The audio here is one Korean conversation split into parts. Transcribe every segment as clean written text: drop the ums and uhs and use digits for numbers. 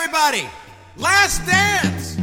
everybody, last dance.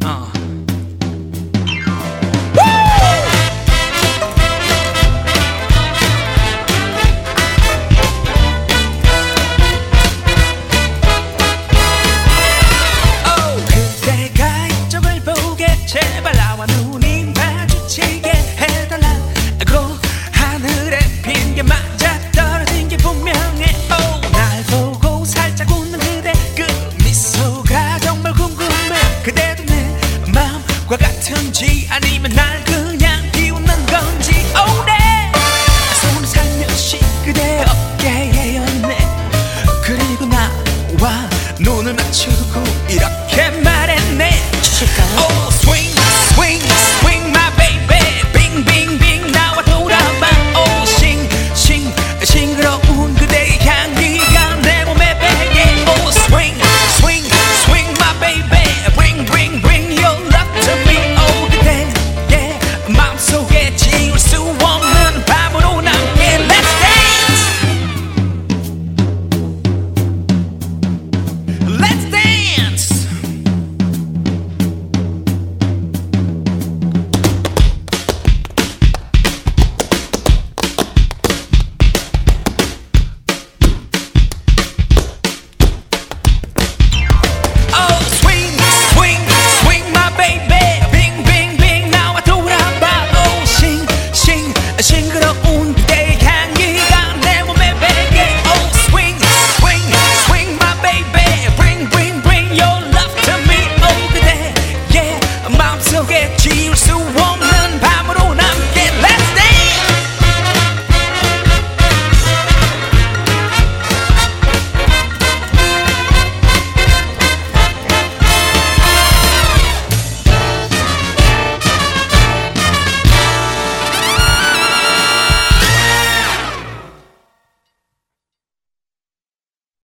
그대가 이쪽을 보게 제발 나와 눈이 마주치게 해달라고 하늘에 핀 게 맞아 떨어진 게 분명해. 날 보고 살짝 웃는 그대 그 미소가 정말 궁금해. 그대도 내 마음과 같은지 아니면 날 그냥 비웃는 건지. 네 손을 살며시 그대 어깨에 얹네. 그리고 나와 눈을 맞추고 이렇게 말했네. Oh, swing